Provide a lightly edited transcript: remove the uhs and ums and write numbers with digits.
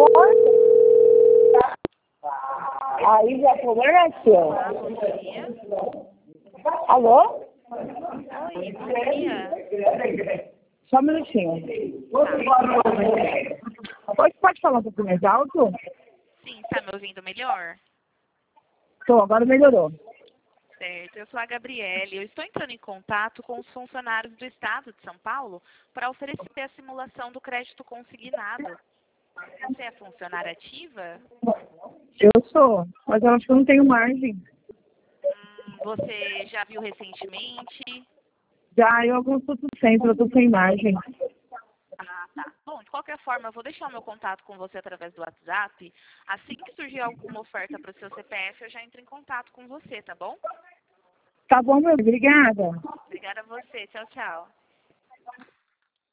Aí já problema é seu. Olá, bom dia. Alô? Oi, bom dia. Só um minutinho. Pode falar um pouco mais alto? Sim, está me ouvindo melhor? Agora melhorou. Certo, eu sou a Gabriele. Eu estou entrando em contato com os funcionários do Estado de São Paulo para oferecer a simulação do crédito consignado. Você é funcionária ativa? Eu sou, mas eu acho que eu não tenho margem. Você já viu recentemente? Já eu consulto sempre, eu tô sem margem. Ah, tá. Bom, de qualquer forma, eu vou deixar o meu contato com você através do WhatsApp. Assim que surgir alguma oferta para o seu CPF, eu já entro em contato com você, tá bom? Tá bom, meu, obrigada. Obrigada a você. Tchau, tchau.